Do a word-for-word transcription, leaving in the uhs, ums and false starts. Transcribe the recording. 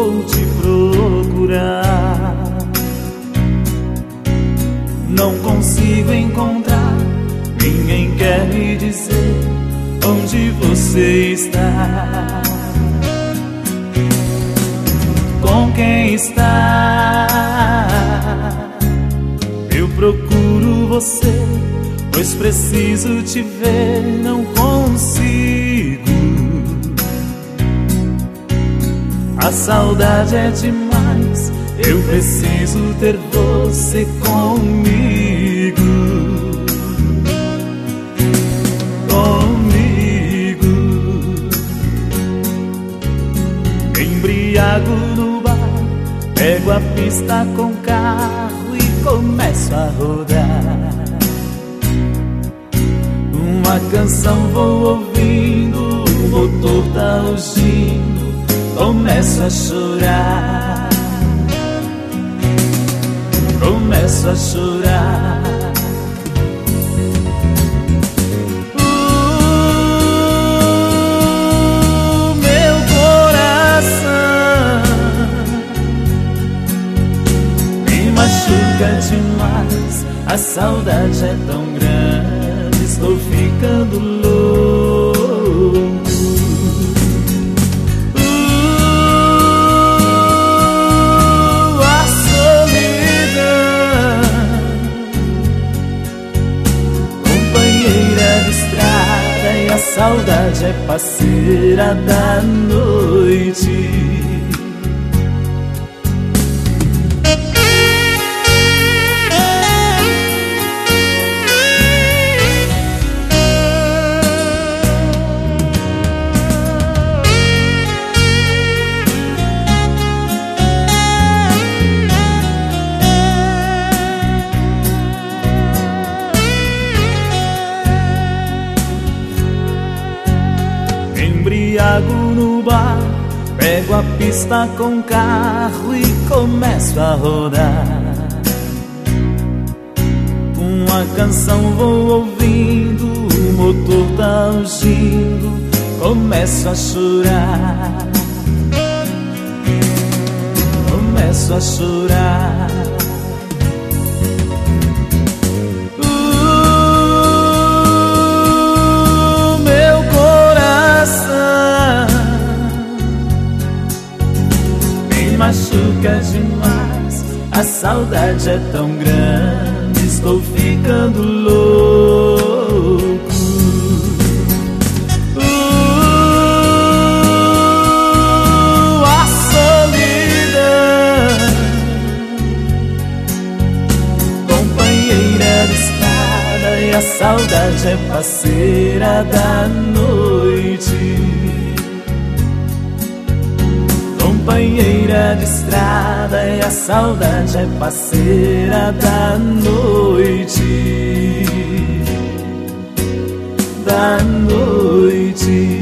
vou te procurar. Não consigo encontrar, ninguém quer me dizer onde você está. Com quem está? Eu procuro você, pois preciso te ver, não consigo. A saudade é demais, eu preciso ter você comigo. Comigo. Me embriago no bar, pego a pista com carro e começo a rodar. Uma canção vou ouvindo, o motor tá rugindo, começo a chorar. Começo a chorar. O meu coração me machuca demais, a saudade é tão grande, estou ficando louco. A saudade é parceira da noite. Embriago no bar, pego a pista com carro e começo a rodar. Uma canção vou ouvindo, o motor tá rugindo, começo a chorar. Começo a chorar. Machuca demais, a saudade é tão grande, estou ficando louco. Uh, a solidão, companheira de estrada, e a saudade é parceira da noite. Companheira de estrada, e a saudade é parceira da noite. Da noite.